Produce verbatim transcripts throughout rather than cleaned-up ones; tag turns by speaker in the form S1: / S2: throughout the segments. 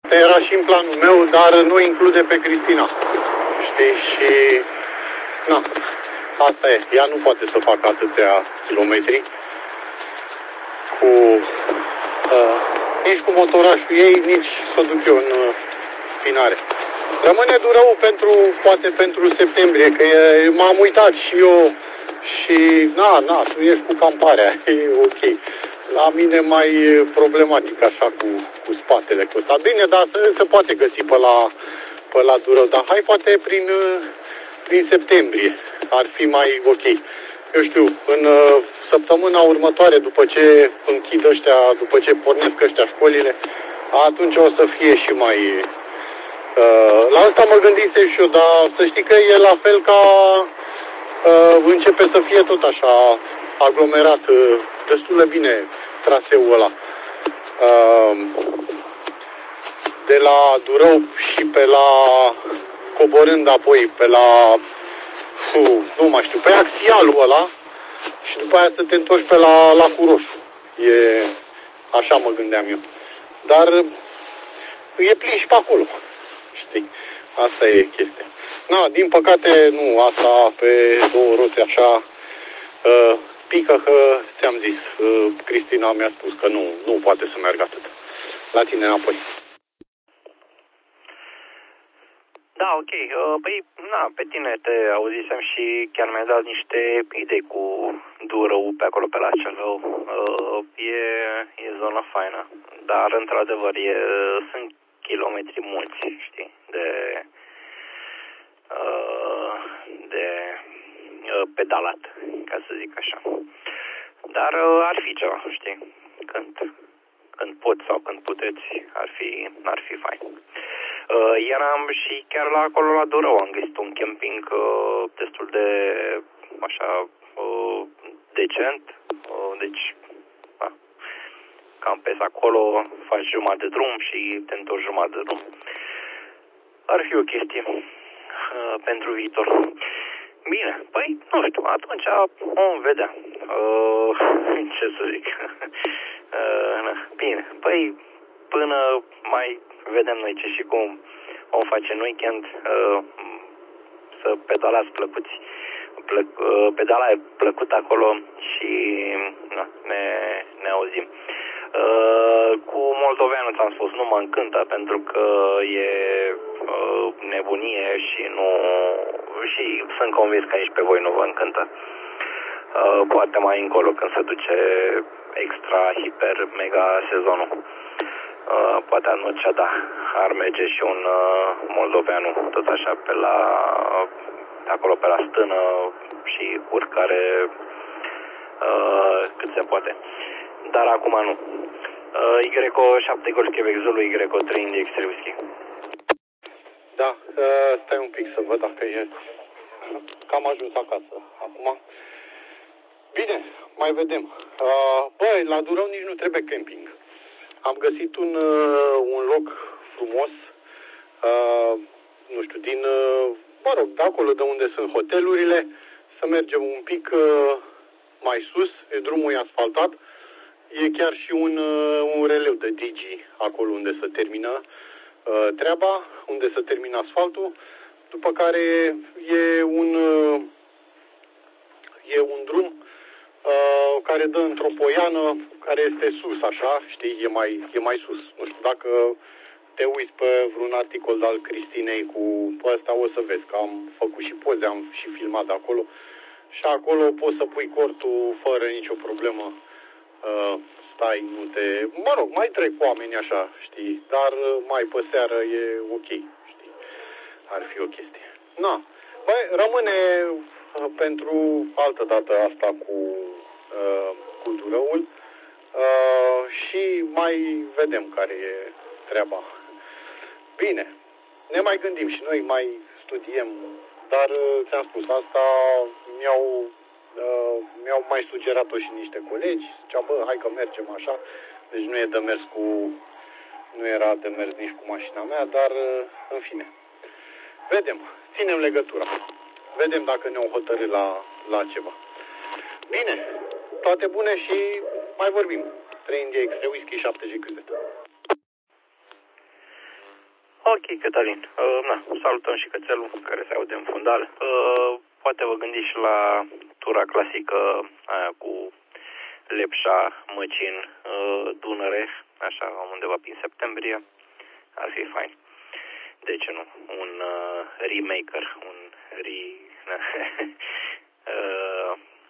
S1: Era și în planul meu, dar nu include pe Cristina. Știi? Și... Na, asta e. Ea nu poate să facă atâtea kilometri cu... Uh, nici cu motorașul ei, nici să o duc eu în uh, spinare. Rămâne Durău pentru, poate pentru septembrie, că e, m-am uitat și eu și, na, na, tu ești cu camparea, e ok. La mine mai problematic așa cu, cu spatele cu ăsta. Bine, dar se, se poate găsi pe la, pe la Durău, dar hai poate prin, prin septembrie, ar fi mai ok. Eu știu, în săptămâna următoare, după ce închid ăștia, după ce pornesc ăștia școlile, atunci o să fie și mai... Uh, la asta mă gândisem și eu, dar să știi că e la fel ca uh, începe să fie tot așa aglomerat, uh, destul de bine traseul ăla. Uh, de la Durău și pe la coborând apoi pe la uh, nu mai știu, pe axialul ăla și după aia să te întorci pe la Lacul Roșu. E, așa mă gândeam eu. Dar e plin și pe acolo. Știi? Asta e chestia. Na, din păcate, nu, asta pe două roți așa uh, pică că, ți-am zis, uh, Cristina mi-a spus că nu, nu poate să meargă atât. La tine înapoi.
S2: Da, ok. Uh, păi, na, pe tine te auzisem și chiar mi-ai dat niște idei cu Durău pe acolo, pe la Celău. Uh, e, e zona faină. Dar, într-adevăr, e, sunt kilometri mulți, știi, de, uh, de uh, pedalat, ca să zic așa. Dar uh, ar fi ceva, știi, când, când pot sau când puteți, ar fi, ar fi fain. Uh, eram și chiar la acolo la Durău, am găsit un camping uh, destul de, așa, uh, decent, uh, deci, uh, campezi acolo, faci jumătate de drum și te întorci jumătate de drum. Ar fi o chestie uh, pentru viitor. Bine, păi, nu știu, atunci vom vedea. Uh, ce să zic. uh, bine, păi, până mai vedem noi ce și cum vom face în weekend, uh, să pedalați plăcuți. Plă, uh, pedala e plăcut acolo și na, ne, ne auzim. Uh, cu moldoveanul ți-am spus, nu mă încântă pentru că e uh, nebunie și nu și sunt convins că nici pe voi nu vă încântă. Uh, poate mai încolo când se duce extra, hiper, mega sezonul. Uh, poate atunci, da, ar merge și un uh, moldoveanu tot așa pe la acolo pe la stână și urcare uh, cât se poate. Dar acum nu. Uh, Y șapte Golf Quebec Zulu, Y trei India X-ray Whisky.
S1: Da, uh, stai un pic să văd dacă e. Că am ajuns acasă acum. Bine, mai vedem. Uh, băi, la Durău nici nu trebuie camping. Am găsit un, uh, un loc frumos, uh, nu știu, din, uh, mă rog, de acolo de unde sunt hotelurile, să mergem un pic uh, mai sus, e drumul e asfaltat. E chiar și un, uh, un releu de Digi acolo unde se termină uh, treaba, unde se termină asfaltul, după care e un, uh, e un drum uh, care dă într-o poiană care este sus, așa, știi, e mai, e mai sus. Nu știu, dacă te uiți pe vreun articol al Cristinei cu ăsta, o să vezi că am făcut și poze, am și filmat de acolo și acolo poți să pui cortul fără nicio problemă. Uh, stai, nu te... Mă rog, mai trec oameni așa, știi, dar uh, mai pe seară e ok, știi, ar fi o chestie. Na, băi, rămâne uh, pentru altă dată asta cu, uh, cu Durăul uh, și mai vedem care e treaba. Bine, ne mai gândim și noi, mai studiem, dar uh, ți-am spus, asta mi-au Uh, mi-au mai sugerat-o și niște colegi, zicea, bă, hai că mergem așa, deci nu e de mers cu, nu era de mers nici cu mașina mea, dar uh, în fine, vedem, ținem legătura, vedem dacă ne-o hotărâ la, la ceva. Bine, toate bune și mai vorbim. trei India X-ray Whisky șapte G Q Z.
S2: ok, Cătălin. Uh, na, salutăm și cățelul care se aude în fundal. Uh, poate vă gândiți și la tura clasică aia cu Lepșa, Măcin, uh, Dunăre, așa, undeva prin septembrie. Ar fi fain. De ce nu? Un uh, remaker, un re... uh,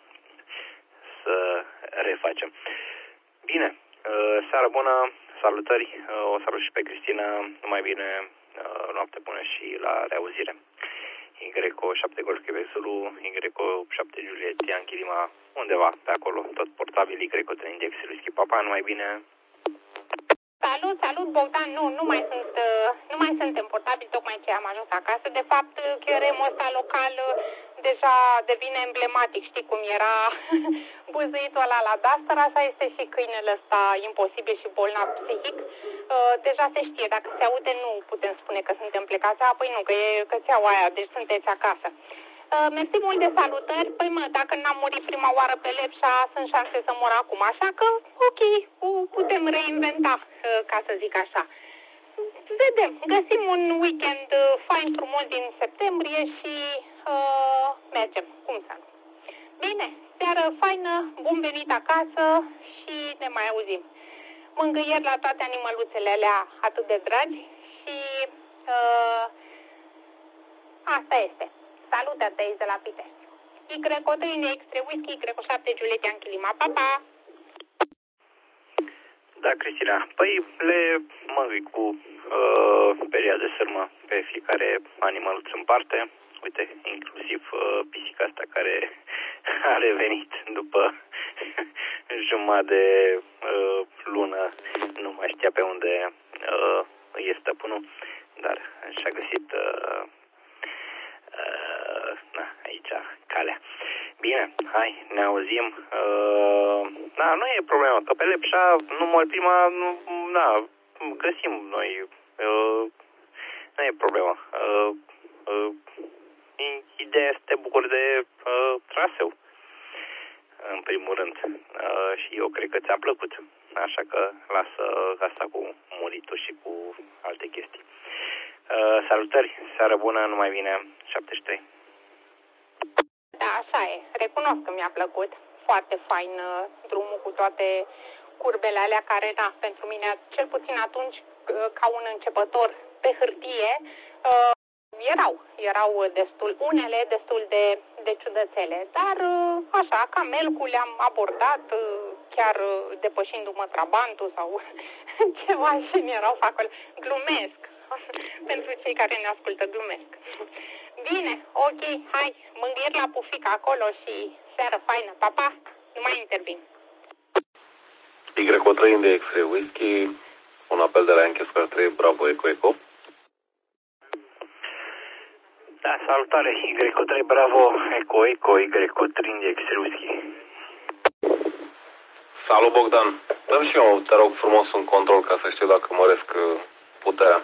S2: să refacem. Bine, uh, seară bună, salutări, uh, o salut și pe Cristina, numai bine, uh, noapte bună și la reauzire. Y șapte Golf Quebec Zulu, Y șapte Juliet Yankee Lima, undeva pe acolo, tot portabil, Y trei Index Whisky Papa, numai bine.
S3: Salut, salut Bogdan, nu, nu mai sunt, nu mai suntem portabili, tocmai ce am ajuns acasă. De fapt, cheremul ăsta local deja devine emblematic, știi cum era buzuitul ăla la Duster, așa este și câinele ăsta imposibil și bolnav psihic. Deja se știe, dacă se aude nu putem spune că suntem plecați, apoi nu, că e cățeaua aia, deci sunteți acasă. Uh, mersi mult de salutări. Păi mă, dacă n-am murit prima oară pe Lepșa, sunt șanse să mor acum. Așa că, ok, putem reinventa, uh, ca să zic așa. Vedem, găsim un weekend uh, fain frumos din septembrie și uh, mergem, cum să nu. Bine, seară faină, bun venit acasă și ne mai auzim. Mângâieri la toate animăluțele alea atât de dragi și uh, asta este. Salutări de aici de la Pitești. Y trei Extra Whisky, Y șapte Juliet Yankee Lima. Pa, pa!
S2: Da, Cristina, păi le măgâi cu uh, perioada de sârmă pe fiecare animăluț în parte. Uite, inclusiv uh, pisica asta care a revenit după jumătate de uh, lună, nu mai știa pe unde uh, e stăpânul, dar și-a găsit uh, uh, na, aici calea. Bine, hai, ne auzim. Uh, da, nu e problema, că pe Lepșa, nu mă prima, nu, da, găsim noi. Uh, nu e problema. Uh, uh, ideea este să te bucuri de uh, traseu, în primul rând. Uh, și eu cred că ți-a plăcut. Așa că lasă asta cu muritul și cu alte chestii. Uh, salutări, seară bună, numai bine, șaptezeci și trei.
S3: Da, așa e. Recunosc că mi-a plăcut. Foarte fain uh, drumul cu toate curbele alea care, da, pentru mine, cel puțin atunci, uh, ca un începător pe hârtie, uh, erau, erau destul, unele destul de, de ciudățele. Dar, uh, așa, ca melcul le-am abordat, uh, chiar uh, depășindu-mă trabantul sau ceva și mi erau acolo. Glumesc. Pentru cei care ne ascultă, glumesc. Bine, ok, hai, mângâieri la pufica acolo și seară faină, pa, pa, nu mai intervin.
S4: Y trei de Extra Whisky, un apel de la Yankee Square trei, Bravo Eco Eco.
S2: Da, salutare, Y trei, Bravo Eco Eco, Y trei de Extra Whisky.
S4: Salut, Bogdan. Dă și eu, te rog frumos, un control ca să știu dacă măresc puterea.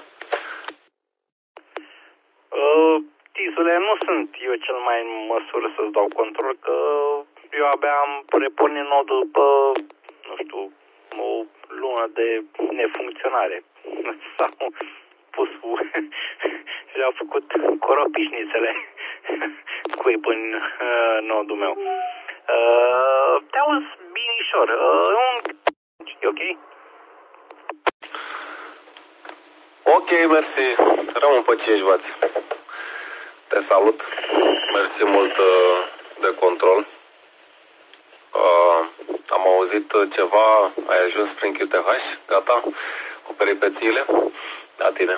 S2: Uh, Tizule, nu sunt eu cel mai în măsură să-ți dau control, că eu abia am repornit nodul după, nu știu, o lună de nefuncționare. S-au pus și le-au făcut coropișnițele cuib în uh, nodul meu. Uh, te auzi binișor. Uh, un... E ok?
S4: Ok, mersi. Rămân pe cinci vați. Te salut. Mersi mult uh, de control. Uh, am auzit ceva, ai ajuns prin Q T H, gata, cu peripețiile? Da, tine.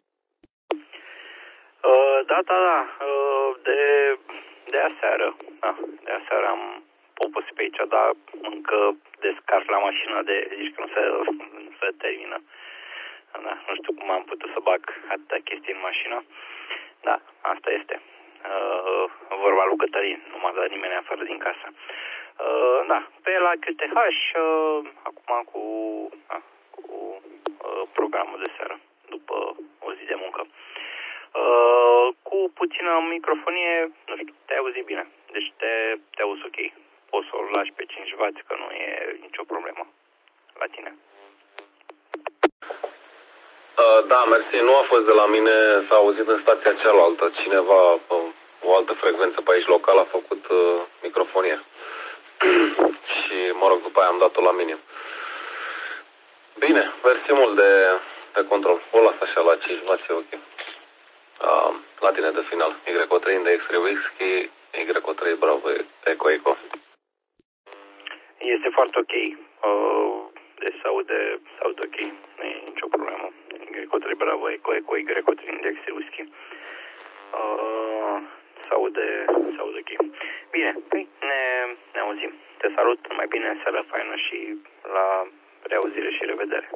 S2: Uh, da, da, da. Uh, de, de aseară. Da, de aseară am popus pe aici, dar încă descarc la mașină de, zici că nu se, nu se termină. Da, nu știu cum am putut să bag atâta chestii în mașină. Da, asta este. Uh, vorba lui Cătălin, nu m-a dat nimeni afară din casă. Uh, da, pe la Q T H, uh, acum cu, uh, cu uh, programul de seară, după o zi de muncă. Uh, cu puțină microfonie, nu știu, te auzi bine. Deci te, te auzi ok. Poți să o lași pe cinci vați, că nu e nicio problemă la tine.
S4: Uh, da, mersi. Nu a fost de la mine, s-a auzit în stația cealaltă. Cineva, uh, o altă frecvență pe aici local, a făcut uh, microfonie. Și, mă rog, după aia am dat-o la minim. Bine, mersi mult de, de control. O las așa la cinci, la ce ok. Uh, la tine de final. Y O trei Index Whiskey, Y O trei Bravo Eco Eco.
S2: Este foarte ok. Uh, deci se aude, se aude ok. Nu e nicio problemă. Y O trei Bravo Eco Eco, Y O trei Index Whiskey. Uh, se aude, se aude ok. Bine, păi ne, ne auzim. Te salut, mai bine, seara faină și la reauzire și revedere.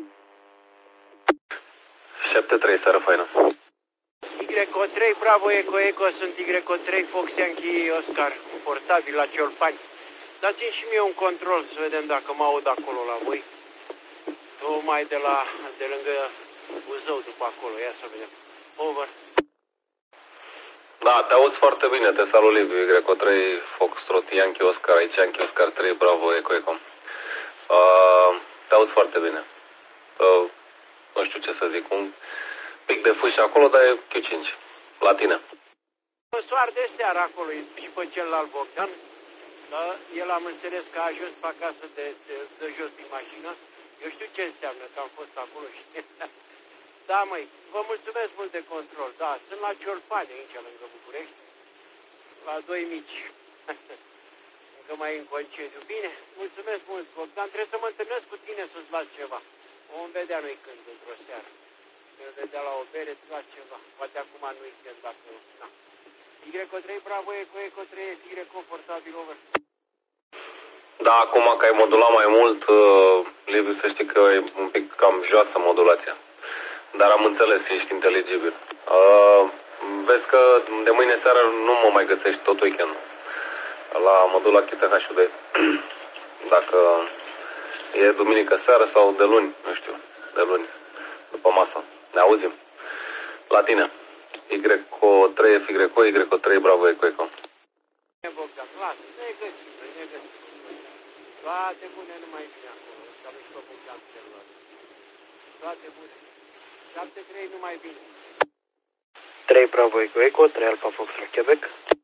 S4: șapte trei, seara faină.
S5: Y O trei Bravo Eco Eco, sunt Y O trei Fox Yankee Oscar, portabil la Ciolpani. Dați-mi și mie un control să vedem dacă mă aud acolo la voi. Tocmai de la, de lângă Buzău, după acolo, ia să vedem. Over.
S4: Da, te auzi foarte bine, te salut Liviu, Y O trei Foxtrot Yankee Oscar, aici Yankee Oscar trei Bravo Eco Eco. Uh, te auzi foarte bine. Uh, nu știu ce să zic, un pic de fâș acolo, dar e Q cinci. La tine.
S5: Soar de seara acolo și pe celălalt Bogdan. Da, el am înțeles că a ajuns pe acasă de, de, de jos din mașină. Eu știu ce înseamnă că am fost acolo și... Da, măi, vă mulțumesc mult de control. Da, sunt la Ciolpani aici, lângă București. La doi mici. Încă mai în concediu. Bine, mulțumesc mult, Bogdan. Trebuie să mă întâlnesc cu tine să-ți las ceva. Vom vedea noi când, într-o seară. Să vedea la o bere, îți las ceva. Poate acum în weekend, dacă... Na. Y O trei Bravo Eco Eco trei Y confortabil over.
S4: Da, acum că ai modulat mai mult, uh, Liviu, să știi că e un pic cam joasă modulația. Dar am înțeles, ești inteligibil. Uh, vezi că de mâine seară nu mă mai găsești tot weekend. La modula Q T H-ul de... Dacă e duminică seară sau de luni, nu știu, de luni, după masă. Ne auzim. La tine. Y O trei F Y O, Y O trei Bravo Eco Eco.
S5: Bogdan, lasă, ne găsim, ne găsim. Toate bune, numai bine acolo. Salut și pe Bogdan celălalt. Toate bune. șapte trei, numai bine.
S6: trei Bravo Eco Eco, trei Alpha Foxtrot Quebec.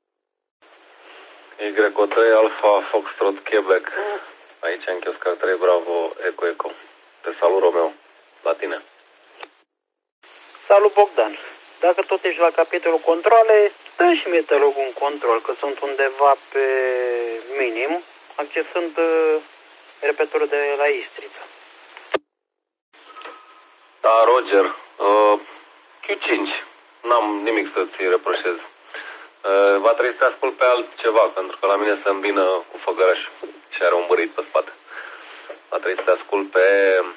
S4: Y O trei Alpha Foxtrot Quebec. Aici în Oscar trei Bravo Eco Eco. Te salut, Romeo. La tine.
S6: Salut, Bogdan. Dacă tot ești la capitolul controle, dă și mie, te rog, un control, că sunt undeva pe minim, accesând uh, repetorul de la Istrița.
S4: Da, Roger. Uh, Q cinci. N-am nimic să-ți reproșez. Uh, va trebui să ascult pe altceva, pentru că la mine se îmbină cu făgărașul și are un bărit pe spate. Va trebui să te ascult pe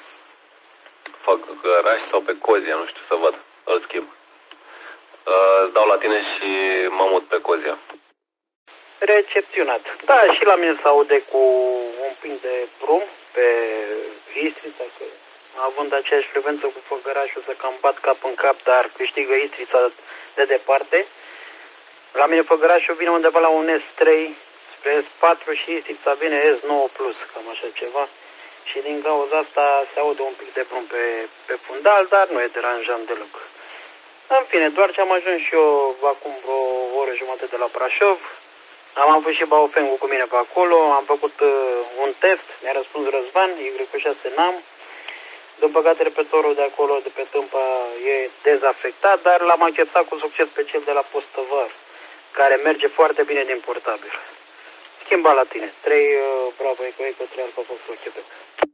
S4: făgăraș sau pe Cozia, nu știu, să văd. Îl schimb. Uh, dau la tine și mă mut pe Cozia.
S6: Recepționat. Da, și la mine se aude cu un pic de brum pe Istrița, că având aceeași frecvență cu făgărașul să cam bat cap în cap, dar câștigă Istrița de departe. La mine făgărașul vine undeva la un S trei spre S patru și Istrița vine S nouă plus, cam așa ceva. Și din cauza asta se aude un pic de brum pe, pe fundal, dar nu e deranjant deloc. În fine, doar ce am ajuns și eu acum vreo oră jumătate de la Brașov. Am avut și Baofengul cu mine pe acolo, am făcut uh, un test, mi-a răspuns Răzvan, Y șase n-am. Din păcate, repetorul de acolo, de pe Tâmpa, e dezafectat, dar l-am acceptat cu succes pe cel de la Postăvar, care merge foarte bine din portabil. Schimba la tine. trei uh, Bravo Eco Eco, trei Alpha Foxtrot Quebec.